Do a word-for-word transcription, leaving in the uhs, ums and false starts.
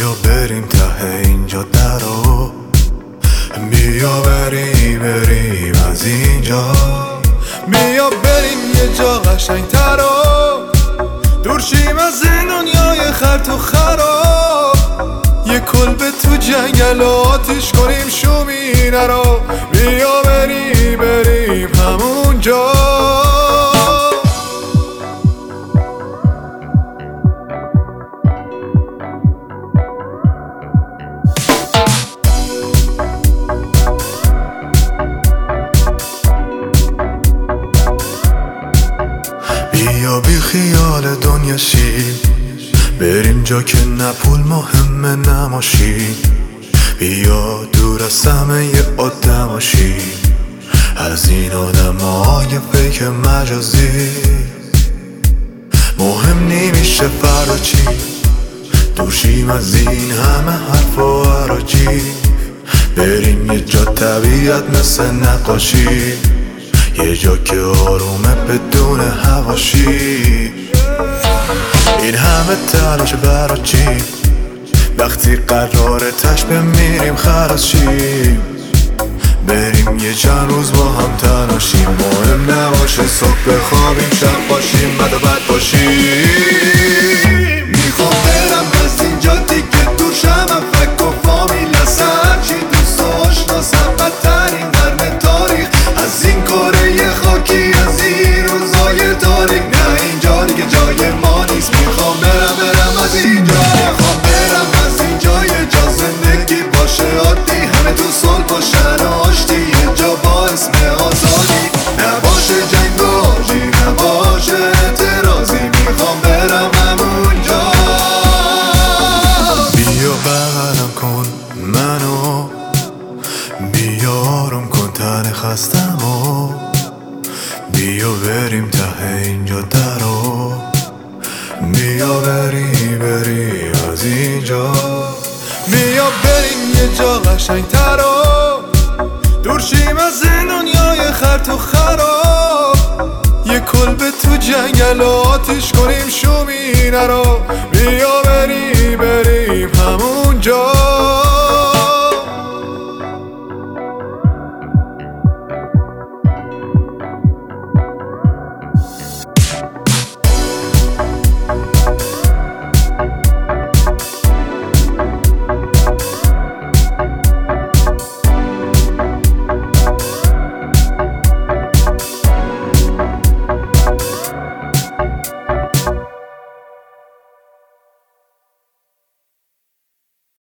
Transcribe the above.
بیا بریم ته اینجا درو، بیا بریم بریم از اینجا، بیا بریم یه جا قشنگ ترو، دور شیم از این دنیای خرط و خراب، یه کلبه تو جنگل و آتیش کنیم شومینه رو، بیا بریم بریم همونجا. بیا بی خیال دنیا شیم، بریم جا که نه پول مهمه نه ماشین، بیا دور از همه ی آدم شیم، از این آدم های فیک مجازی. مهم نمیشه فردا چی، دور شیم از این همه حرف و حراجی، بریم یه جا طبیعت مثل نقاشی، یه جا که آرومه بدون حواشی. این همه تلاش برا چی، وقتی قراره تش بمیریم خلاص شیم، بریم یه چند روز با هم تناشیم، مهم نباشه صبح بخوابیم شب باشیم بد و بد باشیم. میخوام برم از اینجا دیگه دور شم، فک و فامیل از هرچی دوست و آشناسم، بدترین قرن تاریخ از این کره خاکی، از این روزای تاریک، نه اینجا دیگه جای ما نیست. میخوام برم برم از اینجا، میخوام برم از اینجا، یه جا زندگی باشه عادی، همه تو صلح باشن و آشتی، یه جا با اسم آزادی، نباشه جنگ و آشی، نباشه اعتراضی، میخوام برم همونجا. بیا بغلم کن منو، بیا آروم کن تن خستمو، بیا بریم ته اینجا درو، بیا بریم بریم از اینجا، بیا بریم یه جا قشنگ ترو، دور شیم از این دنیای خرط و خراب، یه کلبه تو جنگل و آتیش کنیم شومینه رو، بیا بریم بریم همونجا.